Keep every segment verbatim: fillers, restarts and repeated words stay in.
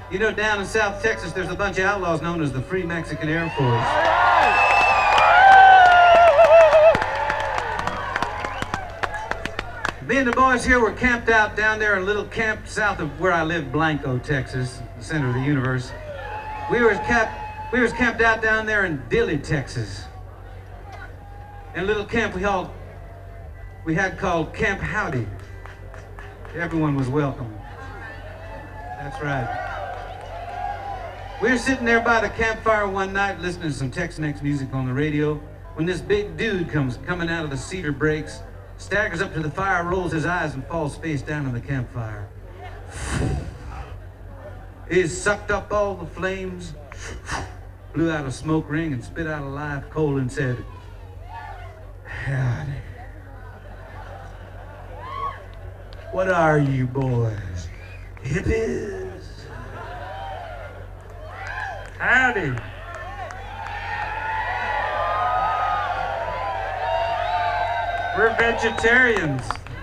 You know, down in South Texas, there's a bunch of outlaws known as the Free Mexican Air Force. Me and the boys here were camped out down there in a little camp south of where I live, Blanco, Texas, the center of the universe. We was camped, we was camped out down there in Dilley, Texas. In a little camp we all we had called Camp Howdy. Everyone was welcome. That's right. We were sitting there by the campfire one night listening to some Tex-Mex music on the radio when this big dude comes coming out of the cedar breaks, staggers up to the fire, rolls his eyes, and falls face down in the campfire. He sucked up all the flames, blew out a smoke ring, and spit out a live coal and said, "Howdy. What are you boys? Hippies? Howdy. We're vegetarians."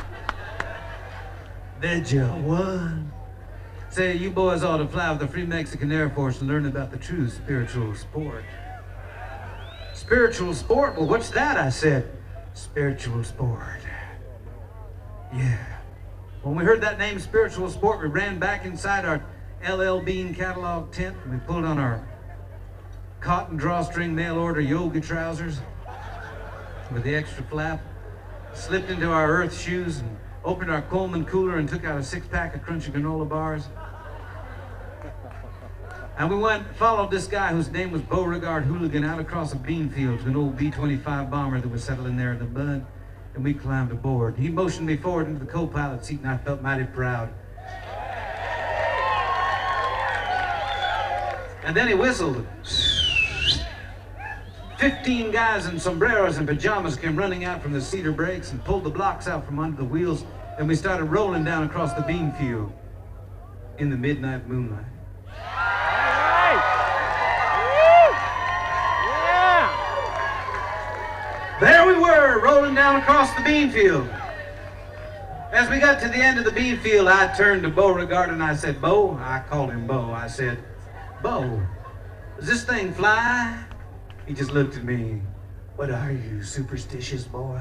Vegia one. Say, you boys ought to fly with the Free Mexican Air Force and learn about the true spiritual sport. Spiritual sport? Well, what's that? I said. Spiritual sport. Yeah. When we heard that name, spiritual sport, we ran back inside our L L Bean catalog tent, and we pulled on our cotton drawstring mail order yoga trousers with the extra flap, slipped into our earth shoes, and opened our Coleman cooler and took out a six-pack of crunchy granola bars. And we went, followed this guy whose name was Beauregard Hooligan out across a bean field to an old B twenty-five bomber that was settling there in the mud, and we climbed aboard. He motioned me forward into the co-pilot seat, and I felt mighty proud. And then he whistled. Fifteen guys in sombreros and pajamas came running out from the cedar breaks and pulled the blocks out from under the wheels, and we started rolling down across the bean field in the midnight moonlight. There we were, rolling down across the bean field. As we got to the end of the bean field, I turned to Beauregard and I said, "Beau," I called him Beau, I said, "Beau, does this thing fly?" He just looked at me. "What are you, superstitious boy?"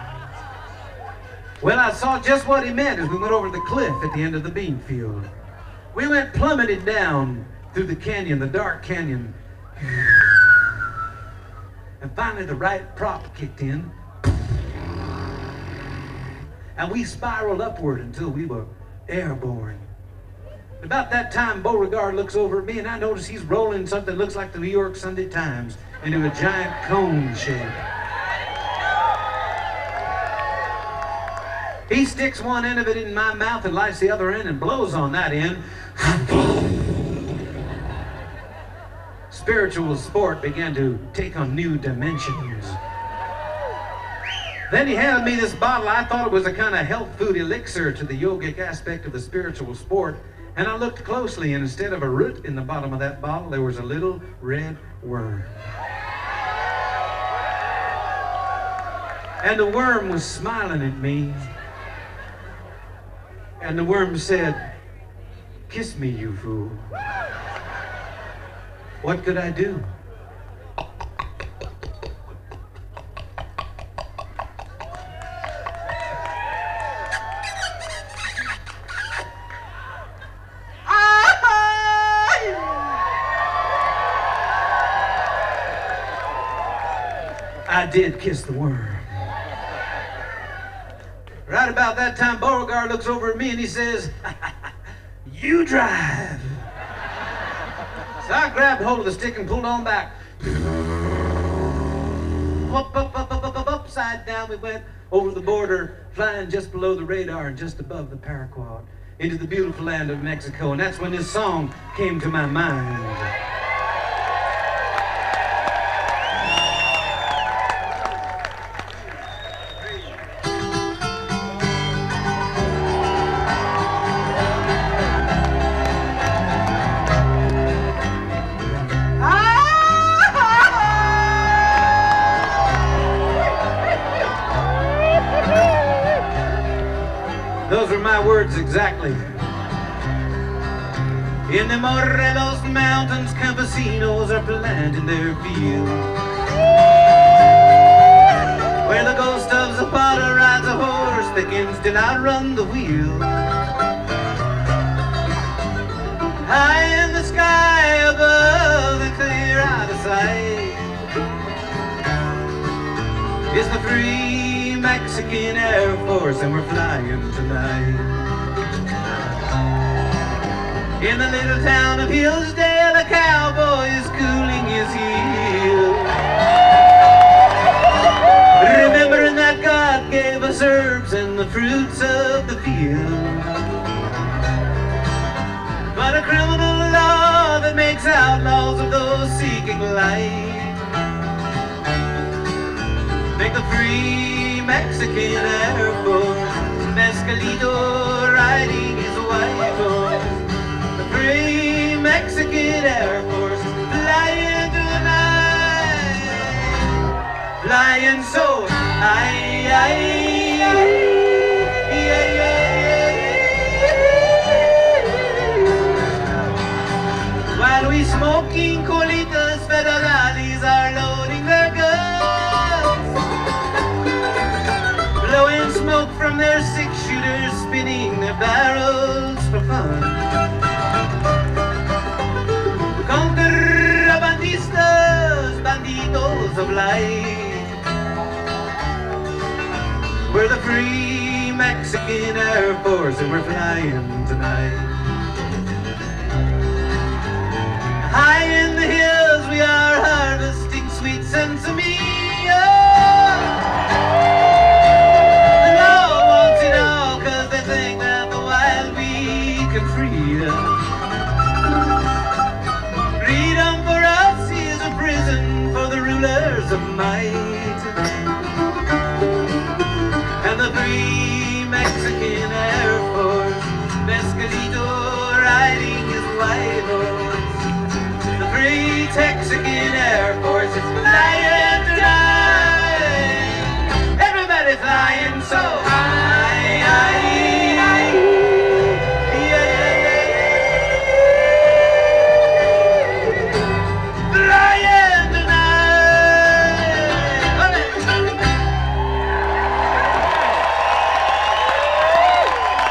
Well, I saw just what he meant as we went over the cliff at the end of the bean field. We went plummeted down through the canyon, the dark canyon. And finally the right prop kicked in. And we spiraled upward until we were airborne. About that time, Beauregard looks over at me, and I notice he's rolling something that looks like the New York Sunday Times into a giant cone shape. He sticks one end of it in my mouth and lights the other end and blows on that end. Spiritual sport began to take on new dimensions. Then he handed me this bottle. I thought it was a kind of health food elixir to the yogic aspect of the spiritual sport. And I looked closely, and instead of a root in the bottom of that bottle, there was a little red worm. And the worm was smiling at me. And the worm said, "Kiss me, you fool." What could I do? I did kiss the worm. Right about that time, Beauregard looks over at me and he says, "You drive." So I grabbed hold of the stick and pulled on back. Up, up, up, up, up, up, upside down we went over the border, flying just below the radar and just above the paraquat, into the beautiful land of Mexico. And that's when this song came to my mind. Those are my words exactly. In the Morelos mountains, campesinos are planting their fields, where the ghost of Zapata rides a horse that can still outrun the wheel. High in the sky above and clear out of sight is the free Mexican Air Force, and we're flying tonight. In the little town of Hillsdale, a cowboy is cooling his heels, remembering that God gave us herbs and the fruits of the field. But a criminal law that makes outlaws of those seeking light make the free Mexican Air Force, Mescalito riding his white horse. The free Mexican Air Force flying tonight, flying so high, high, high. While we smoking colitas, federales are loading their guns, blowing smoke from their six-shooters, spinning their barrels for fun. Contrabandistas, banditos of light, we're the free Mexican Air Force, and we're flying tonight. High in the hills we are harvesting sweet sensimilla. The law wants it all cause they think that the wild we can free us. Freedom for us is a prison for the rulers of might, and the free Mexican Air Force, Mescalito riding his white horse. The free Texican Air Force is flying